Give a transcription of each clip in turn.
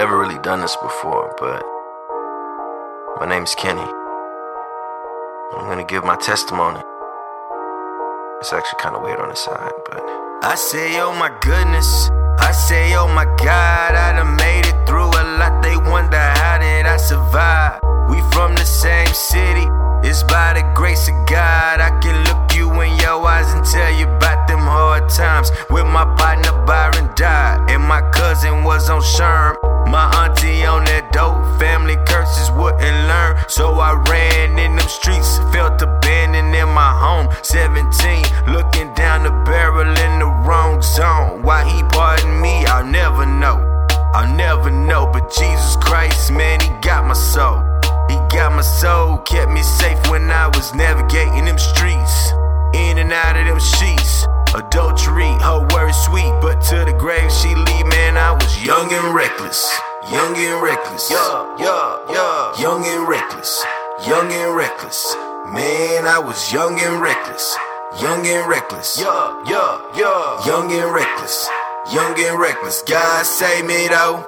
never really done this before, but my name's Kenny. I'm gonna give my testimony. It's actually kind of weird on the side, but I say, oh my goodness, I say, oh my God, I done made it through a lot. They wonder how did I survive. We from the same city, it's by the grace of God. I can look you in your eyes and tell you about them hard times. With my partner Byron died, and my cousin was on Sherm. My auntie on that dope, family curses wouldn't learn. So I ran in them streets, felt abandoned in my home. 17, looking down the barrel in the wrong zone. Why he pardoned me, I'll never know. I'll never know, but Jesus Christ, man, he got my soul. He got my soul, kept me safe when I was navigating them streets. In and out of them sheets. Adultery, her words sweet, but to the grave she leave, man, I was young and reckless. Young and reckless. Young and reckless. Young and reckless. Man, I was young and reckless. Young and reckless. Young and reckless. Young and reckless. God save me though.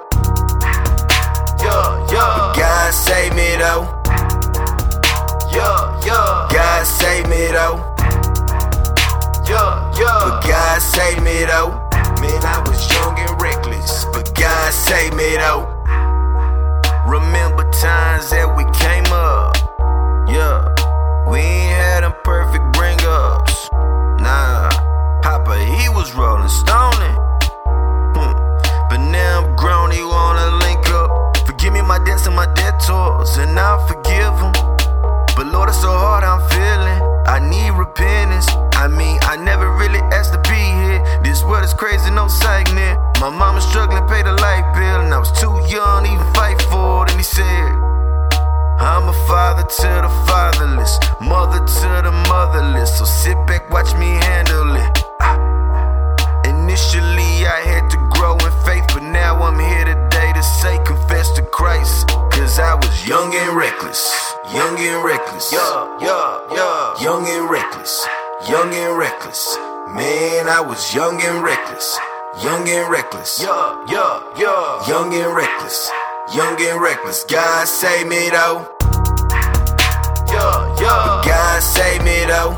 God save me though. God save me though. But God save me though. Man, I was young and reckless, but God save me though. Remember times that we came up. Yeah, we ain't had them perfect bring-ups. Nah, Papa, he was rolling stoning. But now I'm grown, he wanna link up. Forgive me my debts and my debtors, and I'll forgive him. But Lord, it's so hard I'm feeling. I need repentance. I mean, I never really asked to be here. This world is crazy, no sickening. My mama struggling, pay the light bill, and I was too young to even fight for it. And he said, I'm a father to the fatherless, mother to the motherless. So sit back, watch me handle it. Initially, I had to grow in faith, but now I'm here today to say, confess to Christ. Cause I was young and reckless. Young and reckless. Young and reckless. Young and reckless. Man, I was young and reckless. Young and reckless. Young and reckless. Young and reckless. God save me though. God save me though.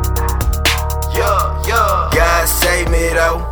God save me though.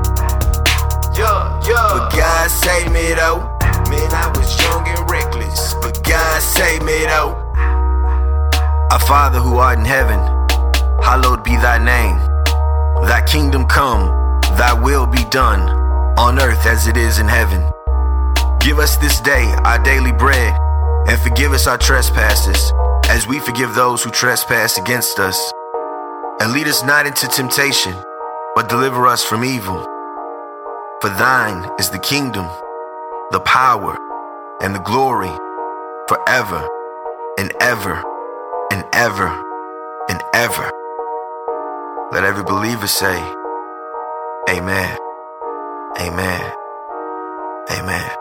But God save me though. Man, I was young and reckless, but God save me though. Our Father who art in heaven, hallowed be thy name. Thy kingdom come, thy will be done, on earth as it is in heaven. Give us this day our daily bread, and forgive us our trespasses, as we forgive those who trespass against us. And lead us not into temptation, but deliver us from evil. For thine is the kingdom, the power, and the glory, forever and ever and ever and ever. Let every believer say, Amen, Amen, Amen.